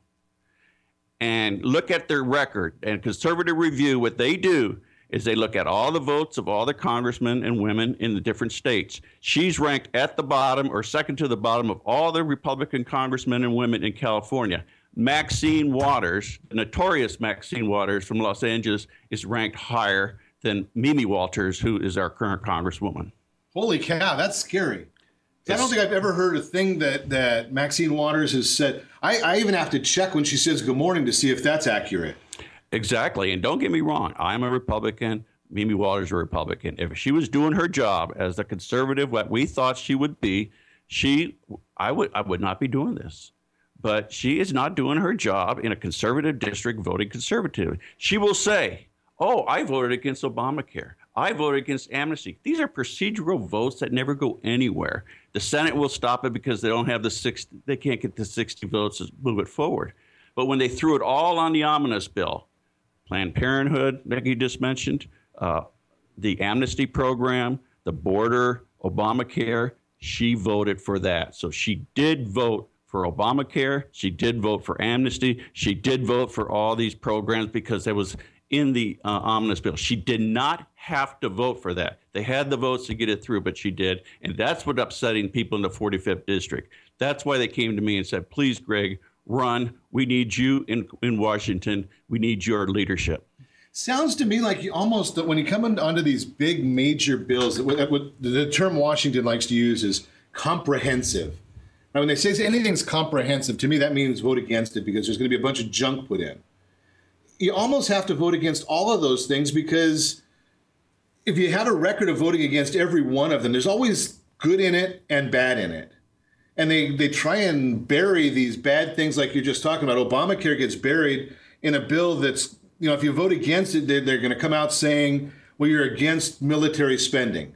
and look at their record. And Conservative Review, what they do is they look at all the votes of all the congressmen and women in the different states. She's ranked at the bottom or second to the bottom of all the Republican congressmen and women in California. Maxine Waters, the notorious Maxine Waters from Los Angeles, is ranked higher than Mimi Walters, who is our current congresswoman. Holy cow, that's scary. I don't think I've ever heard a thing that, that Maxine Waters has said. I, I even have to check when she says good morning to see if that's accurate. Exactly. And don't get me wrong. I'm a Republican. Mimi Waters is a Republican. If she was doing her job as the conservative, what we thought she would be, she, I would, I would not be doing this. But she is not doing her job in a conservative district voting conservative. She will say, oh, I voted against Obamacare. I voted against amnesty. These are procedural votes that never go anywhere. The Senate will stop it because they don't have the sixty, they can't get the sixty votes to move it forward. But when they threw it all on the omnibus bill, Planned Parenthood, like you just mentioned, uh, the amnesty program, the border, Obamacare, she voted for that. So she did vote for Obamacare. She did vote for amnesty. She did vote for all these programs because it was in the uh, omnibus bill. She did not have to vote for that. They had the votes to get it through, but she did. And that's what upsetting people in the forty-fifth district. That's why they came to me and said, please, Greg, run. We need you in, in Washington. We need your leadership. Sounds to me like you almost, when you come onto these big major bills, what, what the term Washington likes to use is comprehensive. Now, when they say anything's comprehensive, to me that means vote against it because there's going to be a bunch of junk put in. You almost have to vote against all of those things because if you have a record of voting against every one of them, there's always good in it and bad in it. And they, they try and bury these bad things like you're just talking about. Obamacare gets buried in a bill that's, you know, if you vote against it, they're, they're going to come out saying, well, you're against military spending.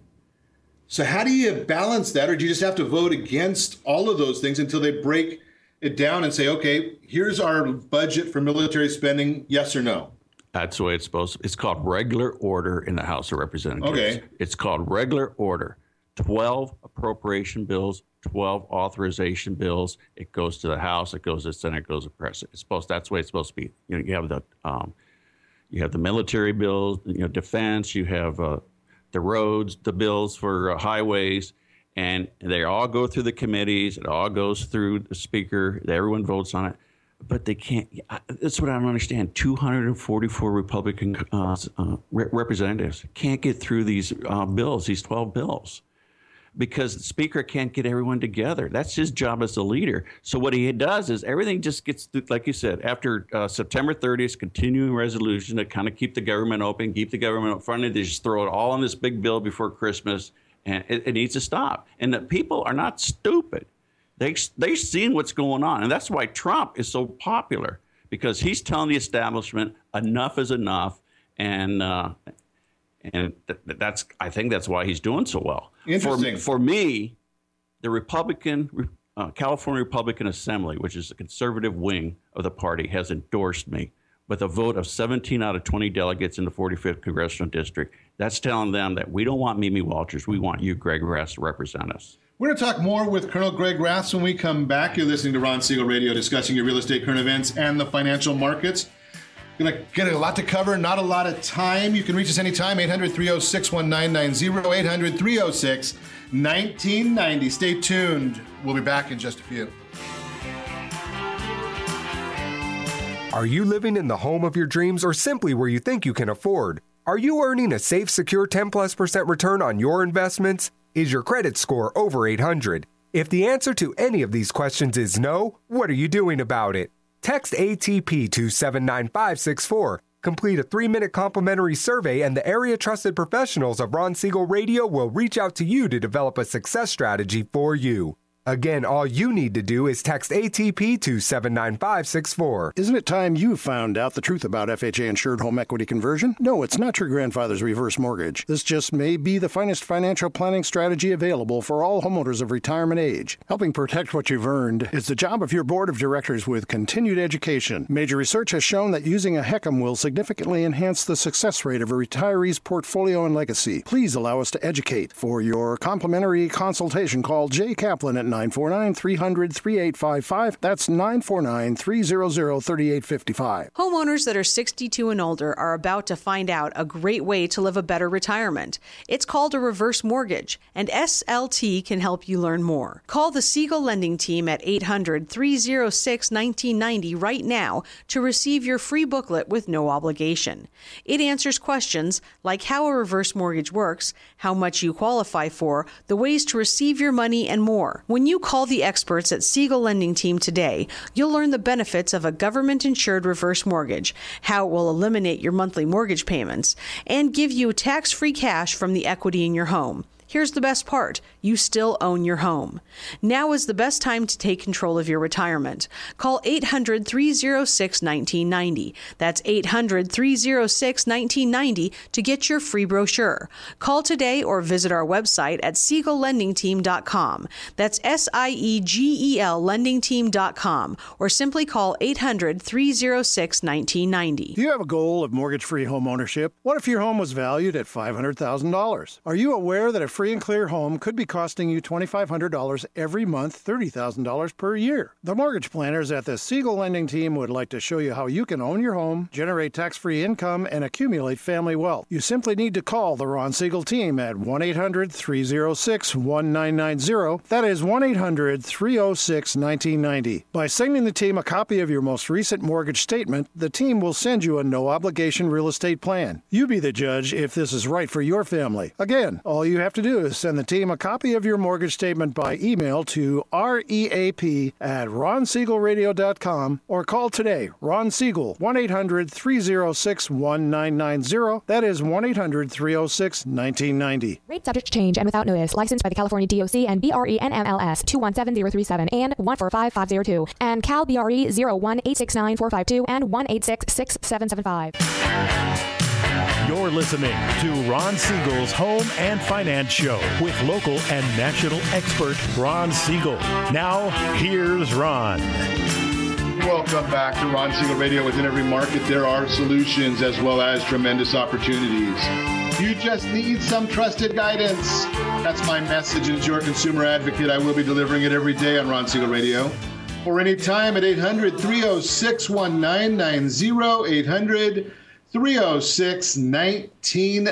So how do you balance that? Or do you just have to vote against all of those things until they break it down and say, okay, here's our budget for military spending, yes or no? That's the way it's supposed to. It's called regular order in the House of Representatives. Okay. It's called regular order. twelve appropriation bills, twelve authorization bills. It goes to the House, it goes to the Senate, it goes to the President. It's supposed, that's the way it's supposed to be. You know, you have the um, you have the military bills, you know, defense, you have uh, the roads, the bills for uh, highways. And they all go through the committees. It all goes through the speaker. Everyone votes on it. But they can't. That's what I don't understand. two hundred forty-four Republican uh, uh, re- representatives can't get through these uh, bills, these twelve bills, because the speaker can't get everyone together. That's his job as the leader. So what he does is everything just gets, like you said, after uh, September thirtieth, continuing resolution to kind of keep the government open, keep the government up front. They just throw it all on this big bill before Christmas. And it, it needs to stop. And the people are not stupid. They, they've seen what's going on. And that's why Trump is so popular, because he's telling the establishment enough is enough. And uh, and th- that's I think that's why he's doing so well. Interesting. For, for me, the Republican, uh, California Republican Assembly, which is the conservative wing of the party, has endorsed me with a vote of seventeen out of twenty delegates in the forty-fifth Congressional District. That's telling them that we don't want Mimi Walters. We want you, Greg Rath, to represent us. We're going to talk more with Colonel Greg Rath when we come back. You're listening to Ron Siegel Radio, discussing your real estate current events and the financial markets. Going to get a lot to cover, not a lot of time. You can reach us anytime, eight hundred, three oh six, one nine nine zero, eight hundred, three oh six, nineteen ninety. Stay tuned. We'll be back in just a few. Are you living in the home of your dreams or simply where you think you can afford? Are you earning a safe, secure ten plus percent return on your investments? Is your credit score over eight hundred? If the answer to any of these questions is no, what are you doing about it? Text A T P to seven nine five six four. Complete a three-minute complimentary survey and the area trusted professionals of Ron Siegel Radio will reach out to you to develop a success strategy for you. Again, all you need to do is text A T P to seven nine five six four. Isn't it time you found out the truth about F H A insured home equity conversion? No, it's not your grandfather's reverse mortgage. This just may be the finest financial planning strategy available for all homeowners of retirement age. Helping protect what you've earned is the job of your board of directors with continued education. Major research has shown that using a HECM will significantly enhance the success rate of a retiree's portfolio and legacy. Please allow us to educate. For your complimentary consultation, call Jay Kaplan at nine four nine, three hundred, thirty-eight fifty-five. That's nine four nine, three hundred, thirty-eight fifty-five. Homeowners that are sixty-two and older are about to find out a great way to live a better retirement. It's called a reverse mortgage, and S L T can help you learn more. Call the Siegel Lending Team at eight hundred, three oh six, nineteen ninety right now to receive your free booklet with no obligation. It answers questions like how a reverse mortgage works, how much you qualify for, the ways to receive your money, and more. When you call the experts at Siegel Lending Team today, you'll learn the benefits of a government-insured reverse mortgage, how it will eliminate your monthly mortgage payments, and give you tax-free cash from the equity in your home. Here's the best part. You still own your home. Now is the best time to take control of your retirement. Call eight hundred, three oh six, nineteen ninety. That's eight hundred, three oh six, nineteen ninety to get your free brochure. Call today or visit our website at siegel lending team dot com. That's S I E G E L lending team dot com, or simply call eight hundred, three oh six, nineteen ninety. Do you have a goal of mortgage-free home ownership? What if your home was valued at five hundred thousand dollars? Are you aware that a free free and clear home could be costing you twenty-five hundred dollars every month, thirty thousand dollars per year. The mortgage planners at the Siegel Lending Team would like to show you how you can own your home, generate tax-free income, and accumulate family wealth. You simply need to call the Ron Siegel Team at one eight hundred, three oh six, one nine nine zero. That is one eight hundred, three oh six, one nine nine zero. By sending the team a copy of your most recent mortgage statement, the team will send you a no-obligation real estate plan. You be the judge if this is right for your family. Again, all you have to do is send the team a copy of your mortgage statement by email to reap at ron siegel radio dot com or call today. Ron Siegel, one eight hundred, three oh six, one nine nine zero. That is one eight hundred, three oh six, one nine nine zero. Rate subject to change and without notice. Licensed by the California D O C and B R E N M L S two one seven zero three seven and one four five five zero two and Cal B R E zero one eight six nine four five two and one eight six six seven seven five. You're listening to Ron Siegel's Home and Finance Show with local and national expert Ron Siegel. Now, here's Ron. Welcome back to Ron Siegel Radio. Within every market, there are solutions as well as tremendous opportunities. You just need some trusted guidance. That's my message as your consumer advocate. I will be delivering it every day on Ron Siegel Radio. Or anytime at eight hundred, three oh six, one nine nine zero, eight hundred, three oh six, nineteen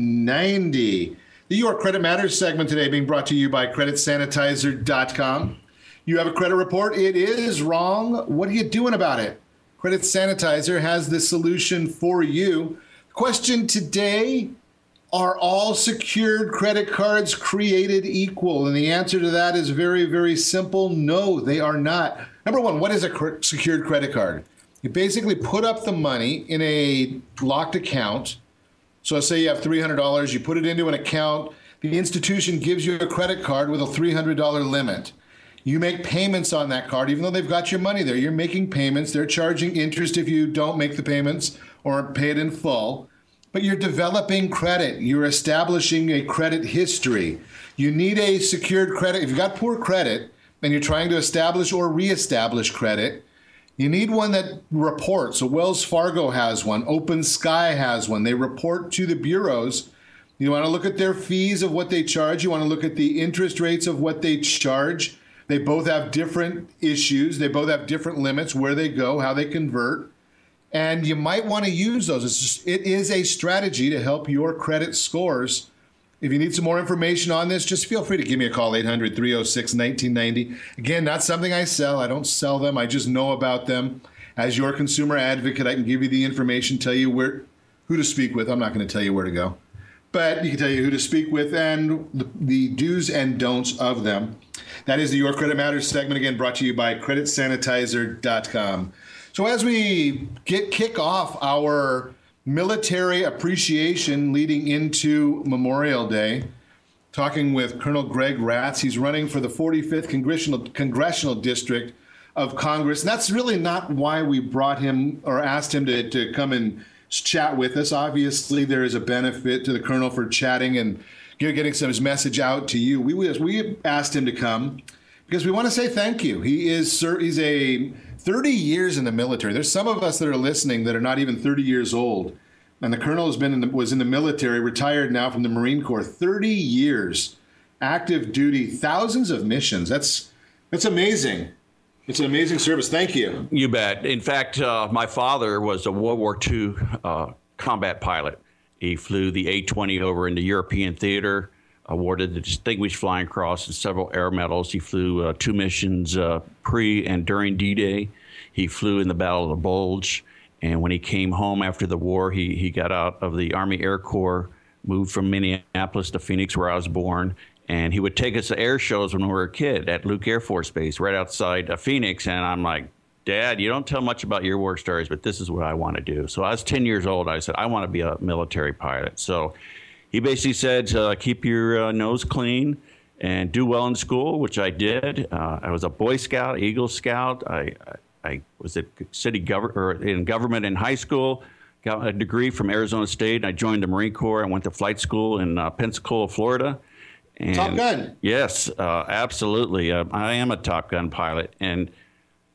ninety. The Your Credit Matters segment today being brought to you by credit sanitizer dot com. You have a credit report, it is wrong. What are you doing about it? Credit Sanitizer has the solution for you. Question today, are all secured credit cards created equal? And the answer to that is very, very simple. No, they are not. Number one, what is a cr- secured credit card? You basically put up the money in a locked account. So say you have three hundred dollars, you put it into an account. The institution gives you a credit card with a three hundred dollars limit. You make payments on that card, even though they've got your money there. You're making payments. They're charging interest if you don't make the payments or pay it in full. But you're developing credit. You're establishing a credit history. You need a secured credit. If you've got poor credit and you're trying to establish or reestablish credit, you need one that reports. So Wells Fargo has one. Open Sky has one. They report to the bureaus. You want to look at their fees of what they charge. You want to look at the interest rates of what they charge. They both have different issues. They both have different limits, where they go, how they convert. And you might want to use those. It's just, it is a strategy to help your credit scores. If you need some more information on this, just feel free to give me a call, eight hundred, three oh six, nineteen ninety. Again, not something I sell. I don't sell them. I just know about them. As your consumer advocate, I can give you the information, tell you where, who to speak with. I'm not going to tell you where to go. But you can tell you who to speak with and the, the do's and don'ts of them. That is the Your Credit Matters segment, again, brought to you by credit sanitizer dot com. So as we get kick off our military appreciation leading into Memorial Day, talking with Colonel Greg Ratz. He's running for the forty-fifth Congressional, Congressional District of Congress. And that's really not why we brought him or asked him to, to come and chat with us. Obviously, there is a benefit to the Colonel for chatting and getting some his message out to you. We, we asked him to come because we want to say thank you. He is he's a thirty years in the military. There's some of us that are listening that are not even thirty years old. And the Colonel has been in the, was in the military, retired now from the Marine Corps, thirty years, active duty, thousands of missions. That's that's amazing. It's an amazing service. Thank you. You bet. In fact, uh, my father was a World War Two uh, combat pilot. He flew the A twenty over in the European theater, awarded the Distinguished Flying Cross and several air medals. He flew uh, two missions uh, pre and during D-Day. He flew in the Battle of the Bulge. And when he came home after the war, he, he got out of the Army Air Corps, moved from Minneapolis to Phoenix, where I was born. And he would take us to air shows when we were a kid at Luke Air Force Base, right outside of Phoenix. And I'm like, Dad, you don't tell much about your war stories, but this is what I want to do. So I was ten years old. I said, I want to be a military pilot. So he basically said, uh, keep your uh, nose clean and do well in school, which I did. Uh, I was a Boy Scout, Eagle Scout. I, I was at city gov- or in government in high school, got a degree from Arizona State. And I joined the Marine Corps. I went to flight school in uh, Pensacola, Florida. And Top Gun. Yes, uh, absolutely. Uh, I am a Top Gun pilot. And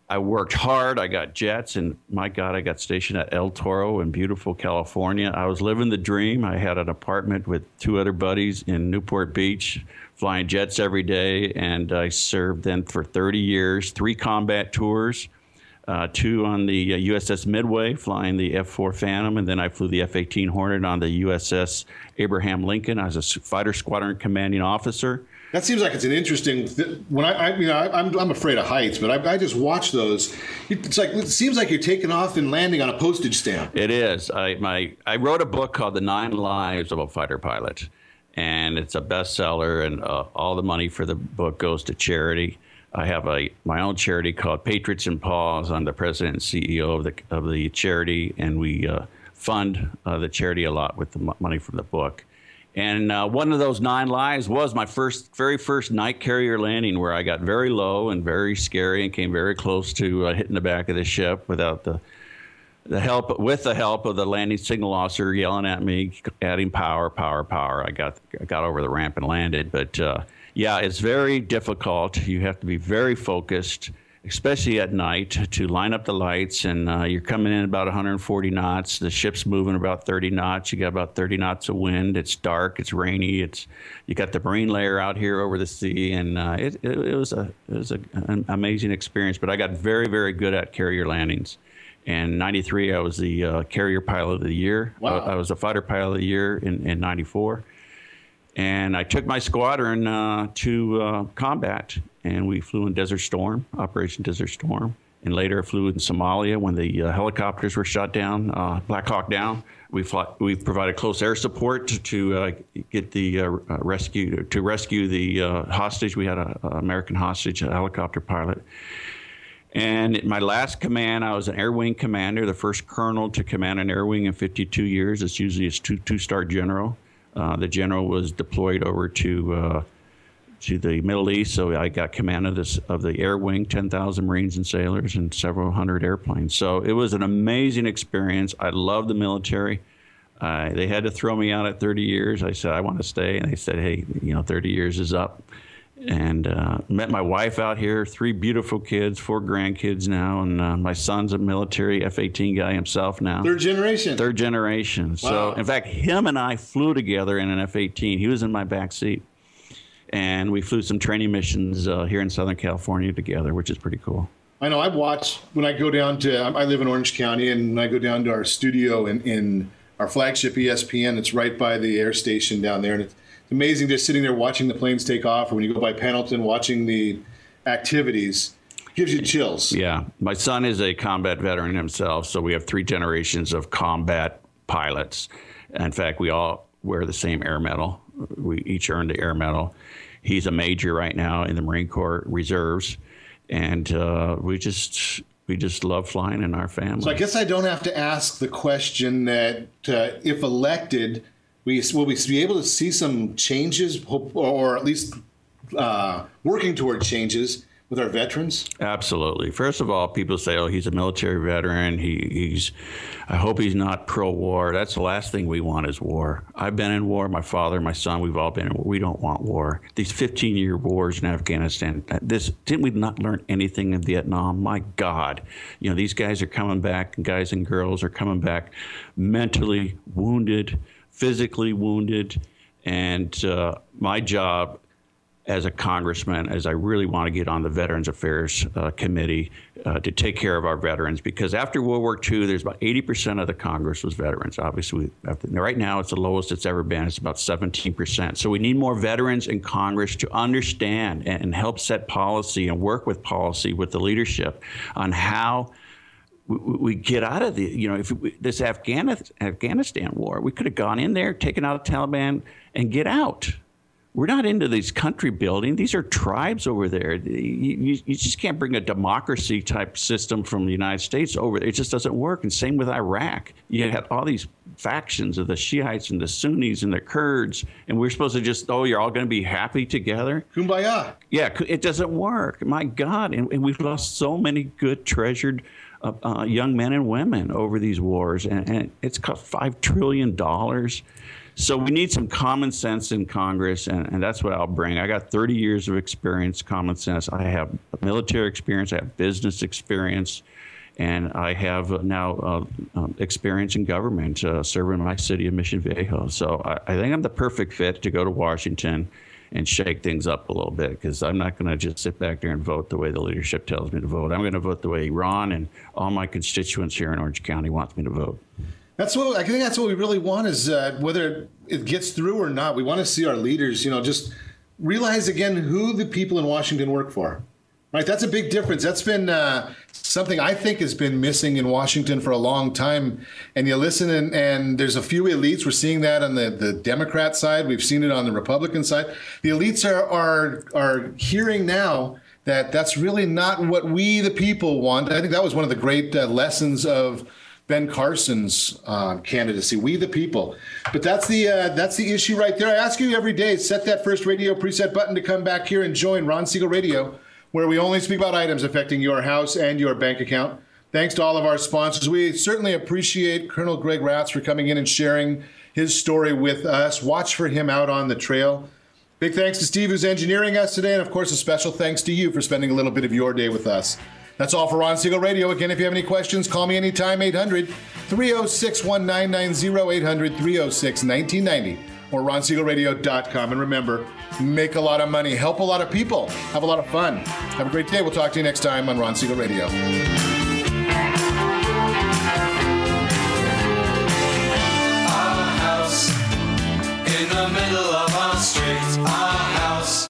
I worked hard. I got jets, and my God, I got stationed at El Toro in beautiful California. I was living the dream. I had an apartment with two other buddies in Newport Beach, flying jets every day, and I served then for thirty years, three combat tours, uh, two on the uh, U S S Midway, flying the F four Phantom, and then I flew the F eighteen Hornet on the U S S Abraham Lincoln. I was a fighter squadron commanding officer. That seems like it's an interesting. Th- when I, I, you know, I, I'm I'm afraid of heights, but I, I just watch those. It's like it seems like you're taking off and landing on a postage stamp. It is. I my I wrote a book called The Nine Lives of a Fighter Pilot, and it's a bestseller. And uh, all the money for the book goes to charity. I have a my own charity called Patriots in Paws. I'm the president and C E O of the of the charity, and we uh, fund uh, the charity a lot with the m- money from the book. And uh, one of those nine lives was my first, very first night carrier landing, where I got very low and very scary and came very close to uh, hitting the back of the ship without the the help, with the help of the landing signal officer yelling at me, adding power, power, power. I got I got over the ramp and landed. But uh, yeah, it's very difficult. You have to be very focused, especially at night, to line up the lights, and uh, you're coming in about one hundred forty knots. The ship's moving about thirty knots. You got about thirty knots of wind. It's dark. It's rainy. It's you got the marine layer out here over the sea, and uh, it, it, it was a it was a, an amazing experience. But I got very very good at carrier landings. And ninety-three, I was the uh, carrier pilot of the year. Wow. I, I was a fighter pilot of the year in, in ninety-four. And I took my squadron uh, to uh, combat, and we flew in Desert Storm, Operation Desert Storm, and later flew in Somalia when the uh, helicopters were shot down, uh, Black Hawk Down. We fly, we provided close air support to, to uh, get the uh, rescue to rescue the uh, hostage. We had an American hostage, a helicopter pilot. And in my last command, I was an air wing commander, the first colonel to command an air wing in fifty-two years. It's usually a two, two-star general. Uh, the general was deployed over to uh, to the Middle East, so I got command of, this, of the air wing, ten thousand Marines and sailors, and several hundred airplanes. So it was an amazing experience. I love the military. Uh, they had to throw me out at thirty years. I said, I want to stay. And they said, hey, you know, thirty years is up. And uh, met my wife out here, three beautiful kids, four grandkids now, and uh, my son's a military F eighteen guy himself now. Third generation. Third generation. Wow. So, in fact, him and I flew together in an F eighteen. He was in my back seat. And we flew some training missions uh, here in Southern California together, which is pretty cool. I know. I watch when I go down to, I live in Orange County, and I go down to our studio in, in our flagship E S P N. It's right by the air station down there. And it's amazing just sitting there watching the planes take off, or when you go by Pendleton, watching the activities. Gives you chills. Yeah. My son is a combat veteran himself, so we have three generations of combat pilots. In fact, we all wear the same air medal. We each earned the air medal. He's a major right now in the Marine Corps Reserves, and uh, we just we just love flying in our family. So I guess I don't have to ask the question that uh, if elected, we will we be able to see some changes, or at least uh, working toward changes with our veterans? Absolutely. First of all, people say, "Oh, he's a military veteran. He, he's. I hope he's not pro-war." That's the last thing we want is war. I've been in war. My father, my son, we've all been in war. We don't want war. These fifteen-year wars in Afghanistan. This didn't we not learn anything in Vietnam? My God, you know these guys are coming back, and guys and girls are coming back, mentally wounded, physically wounded, and uh, my job as a congressman, as I really want to get on the Veterans Affairs uh, Committee uh, to take care of our veterans, because after World War Two, there's about eighty percent of the Congress was veterans. Obviously, after, right now it's the lowest it's ever been. It's about seventeen percent. So we need more veterans in Congress to understand and, and help set policy and work with policy with the leadership on how we, we get out of the, you know, if we, this Afghanistan, Afghanistan war, we could have gone in there, taken out the Taliban, and get out. We're not into these country building. These are tribes over there. You, you, you just can't bring a democracy type system from the United States over there. It just doesn't work. And same with Iraq. You had all these factions of the Shiites and the Sunnis and the Kurds, and we're supposed to just, oh, you're all going to be happy together? Kumbaya. Yeah, it doesn't work. My God. And, and we've lost so many good, treasured uh, uh, young men and women over these wars. And, and it's cost five trillion dollars. So we need some common sense in Congress, and, and that's what I'll bring. I got thirty years of experience, common sense. I have military experience. I have business experience. And I have now uh, um, experience in government, uh, serving my city of Mission Viejo. So I, I think I'm the perfect fit to go to Washington and shake things up a little bit, because I'm not going to just sit back there and vote the way the leadership tells me to vote. I'm going to vote the way Ron and all my constituents here in Orange County wants me to vote. That's what I think. That's what we really want, is uh, whether it gets through or not. We want to see our leaders, you know, just realize again who the people in Washington work for. Right, that's a big difference. That's been uh, something I think has been missing in Washington for a long time. And you listen, and, and there's a few elites. We're seeing that on the, the Democrat side. We've seen it on the Republican side. The elites are are are hearing now that that's really not what we, the people, want. I think that was one of the great uh, lessons of Ben Carson's uh, candidacy. We, the people. But that's the uh, that's the issue right there. I ask you every day, set that first radio preset button to come back here and join Ron Siegel Radio, where we only speak about items affecting your house and your bank account. Thanks to all of our sponsors. We certainly appreciate Colonel Greg Ratz for coming in and sharing his story with us. Watch for him out on the trail. Big thanks to Steve, who's engineering us today. And, of course, a special thanks to you for spending a little bit of your day with us. That's all for Ron Siegel Radio. Again, if you have any questions, call me anytime, eight hundred, three oh six, one nine nine oh, eight hundred, three oh six, nineteen ninety, or ron siegel radio dot com. And remember, make a lot of money, help a lot of people, have a lot of fun. Have a great day. We'll talk to you next time on Ron Siegel Radio. Our house in the middle of our street. Our